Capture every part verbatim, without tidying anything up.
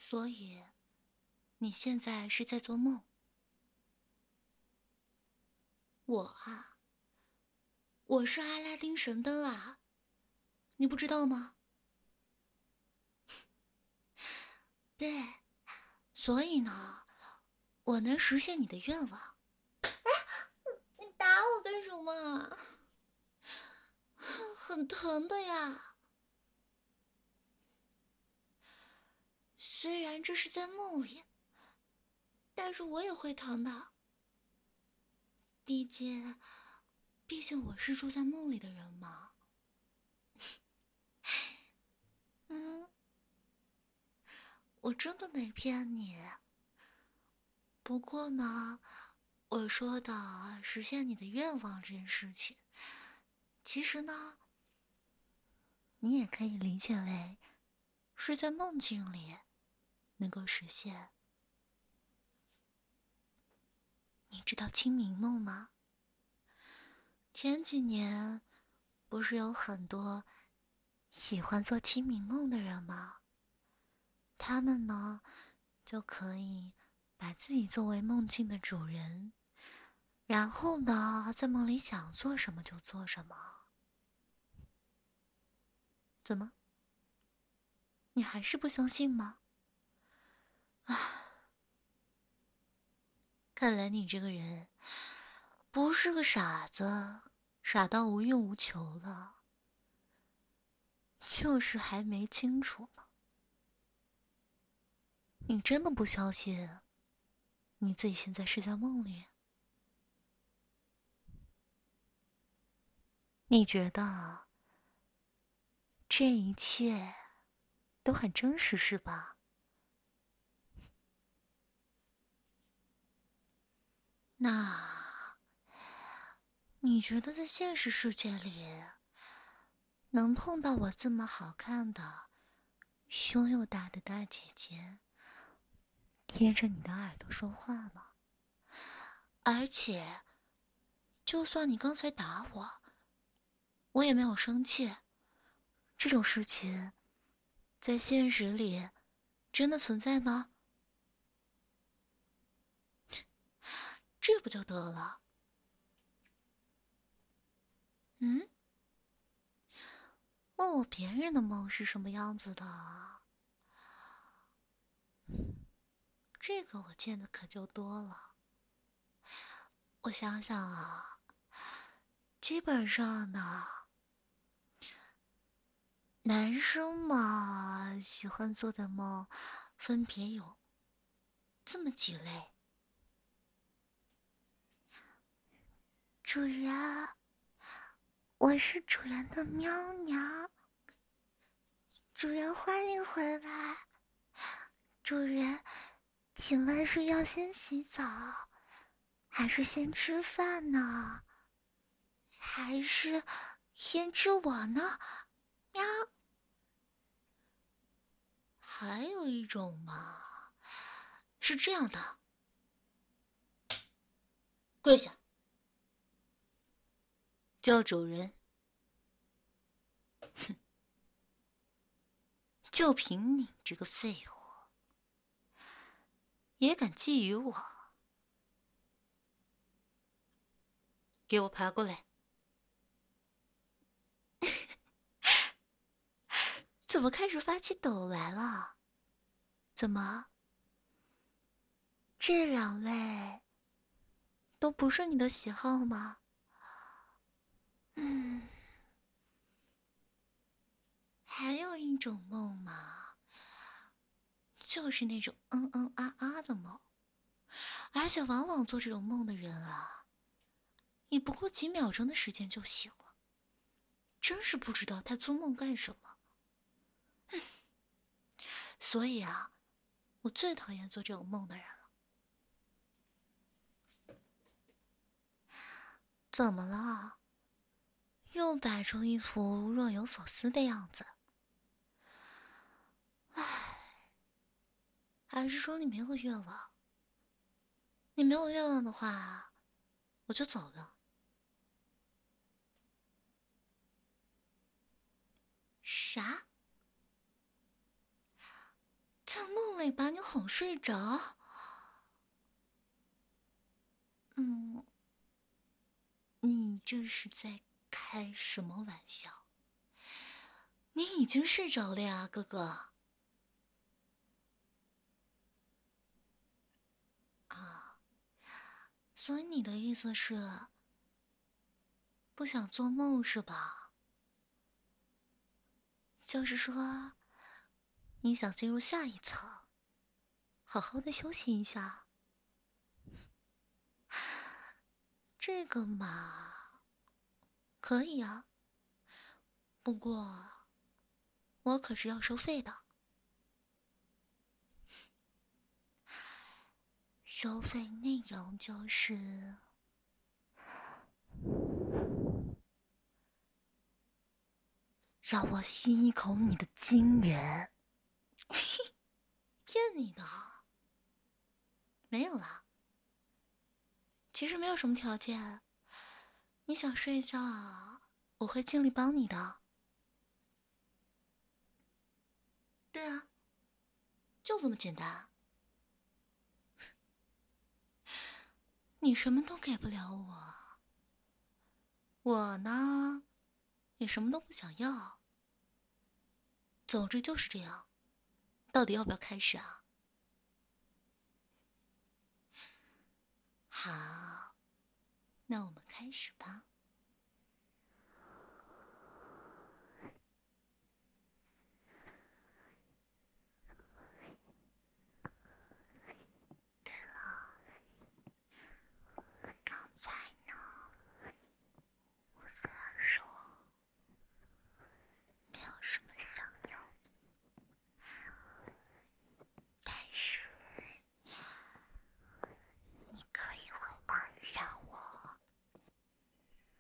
所以，你现在是在做梦？我啊，我是阿拉丁神灯啊，你不知道吗？对，所以呢，我能实现你的愿望。你打我干什么？很疼的呀。虽然这是在梦里，但是我也会疼的。毕竟，毕竟我是住在梦里的人嘛。嗯，我真的没骗你。不过呢，我说的实现你的愿望这件事情，其实呢，你也可以理解为是在梦境里能够实现。你知道清明梦吗？前几年不是有很多喜欢做清明梦的人吗？他们呢，就可以把自己作为梦境的主人，然后呢，在梦里想做什么就做什么。怎么？你还是不相信吗？唉，看来你这个人不是个傻子，傻到无欲无求了，就是还没清楚呢。你真的不相信你自己现在是在梦里？你觉得这一切都很真实是吧？那你觉得在现实世界里能碰到我这么好看的胸又大的大姐姐贴着你的耳朵说话吗？而且就算你刚才打我，我也没有生气。这种事情在现实里真的存在吗？这不就得了？嗯？问我别人的梦是什么样子的？这个我见的可就多了。我想想啊，基本上呢，男生嘛，喜欢做的梦分别有这么几类。主人，我是主人的喵娘。主人欢迎回来。主人，请问是要先洗澡，还是先吃饭呢？还是先吃我呢？喵。还有一种嘛，是这样的，跪下，叫主人。哼，就凭你这个废物，也敢觊觎我？给我爬过来！怎么开始发起抖来了？怎么？这两位都不是你的喜好吗？嗯，还有一种梦嘛，就是那种嗯嗯啊啊的梦，而且往往做这种梦的人啊，你不过几秒钟的时间就醒了，真是不知道他做梦干什么。嗯，所以啊，我最讨厌做这种梦的人了。怎么了？又摆出一副若有所思的样子。唉，还是说你没有愿望？你没有愿望的话，我就走了。啥？在梦里把你哄睡着。嗯，你这是在开什么玩笑？你已经睡着了呀，哥哥。啊，所以你的意思是不想做梦是吧？就是说，你想进入下一层，好好的休息一下。这个嘛，可以啊。不过，我可是要收费的。收费内容就是，让我吸一口你的精元。骗你的，没有啦。其实没有什么条件，你想睡觉，我会尽力帮你的。对啊，就这么简单。你什么都给不了我，我呢，也什么都不想要。总之就是这样，到底要不要开始啊？好，那我们开始吧。对了，刚才呢，我虽然说没有什么想要，但是你可以回答一下我，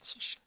其实。